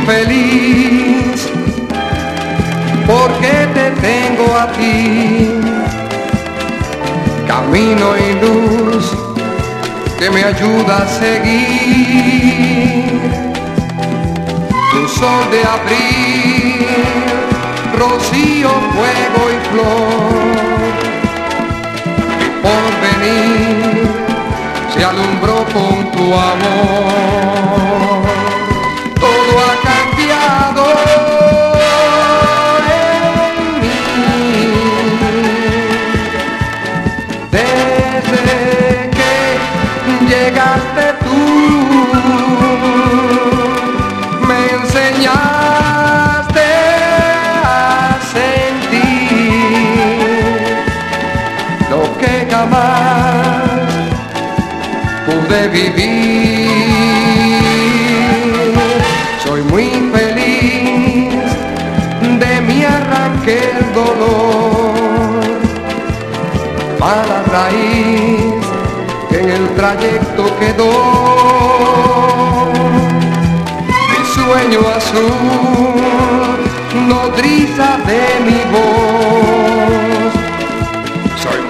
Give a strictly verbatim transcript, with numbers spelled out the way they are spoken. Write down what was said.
feliz porque te tengo a ti, camino y luz que me ayuda a seguir. Tu sol de abril, rocío, fuego y flor, mi porvenir se alumbró con tu amor. Todo ha cambiado en mí desde que llegaste tú. Me enseñaste a sentir lo que jamás pude vivir. Soy muy feliz, de mí arranqué el dolor, a la raíz que en el trayecto quedó. Mi sueño azul, nodriza de mi voz,